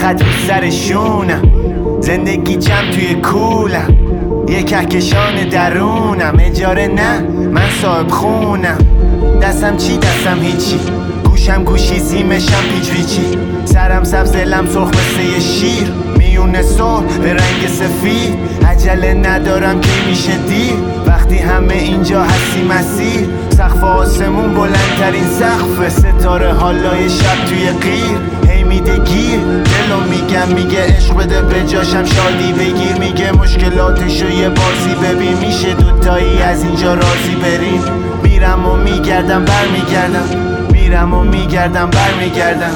فقط رو سرشونم. زندگی جمع توی کولم، یه کهکشان درونم. اجاره نه، من صاحب خونم. دستم چی؟ دستم هیچی. گوشم گوشی، سیمشم پیچ پیچی. سرم سبز، دلم سرخ مثل یه شیر. میونه صلح به رنگ سفید. عجله ندارم که میشه دیر. وقتی همه اینجا هستی مسیر. سقف آسمون بلندترین سقف. ستاره حالای شب توی قیر. هی میده گیر، دلو میگه عشق بده به جاشم شادی بگیر. میگه مشکلاتشو یه بازی ببین. میشه دوتایی از اینجا راضی بریم. میرم و میگردم برمیگردم، میرم و میگردم برمیگردم.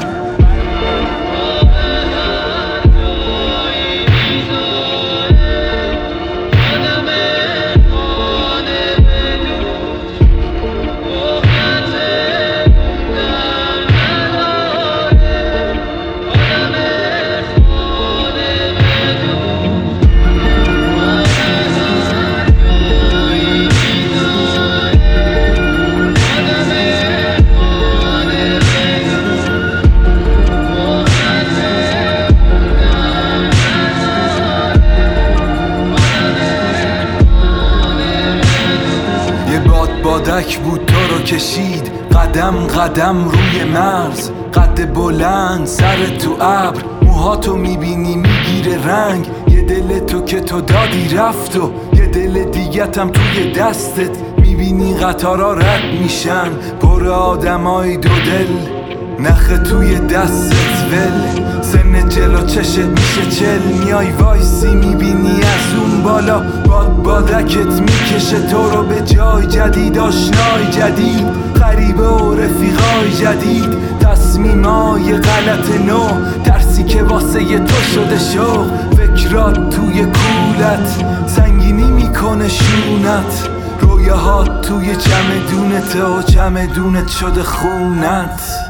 بادک بود تو رو کشید قدم قدم روی مرز. قد بلند سر تو ابر، موهاتو میبینی میگیره رنگ. یه دل تو که تو دادی رفت و یه دل دیگتم توی دستت. میبینی قطارا رد میشن پر آدمای دو دل. نخه توی دستت ول، سن جلو چشت میشه چل. میای وایسی میبینی از اون بالا بادکت میکشه تو رو به جای جدید. آشنای جدید، غریبه و رفیقای جدید. تصمیمای غلط نو، درسی که واسه ی تو شده شوق. فکرات توی کولت سنگینی میکنه شونت. رویاهات توی چمدونت و چمدونت شده خونت.